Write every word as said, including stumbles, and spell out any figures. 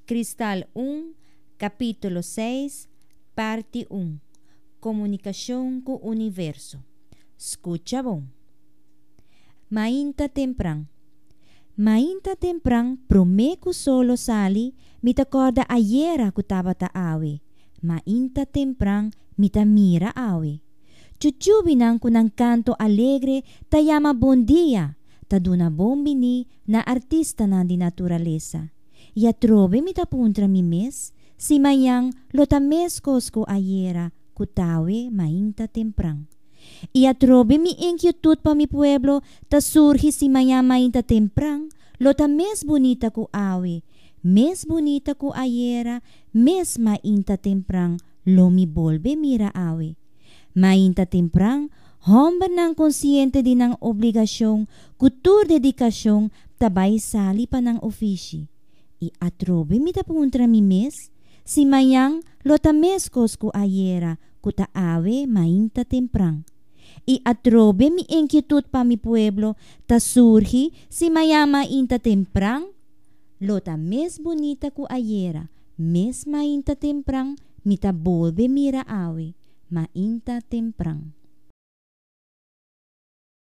Cristal uno, capítulo seis, parte uno. Comunicação com o universo. Escucha bom. Mainta temprang. Mainta temprang promeco solo sali, mitacorda ayera kutaba ta awe. Mainta temprang mita mira awe. Chuchubinan kunang kanto alegre, tayama bon dia, taduna bombini na artista na di naturaleza. Ya trobe mita puntra mi mes, si mayang lotameskos ko ayera, kutawe mainta temprang. Ya trobe mi inquietud pa mi pueblo, ta surgi si mayang mainta temprang, lotames bonita ko awe, mes bonita ko ayera, mes mainta temprang, lo mi bolbe mira awe. Mainta temprang, homba ng konsyente din ng obligasyon, kutur dedikasyon, tabay sali pa ng ofisyo. I atrobe mi tapuntra mi mes, si mayang lotameskos ko ayera, kutaawe mainta temprang. I atrobe mi inquietud pa mi pueblo, ta surgi si mayang mainta temprang, lotames bonita ko ayera, mes mainta temprang, mita bolbe mira awe, mainta temprang.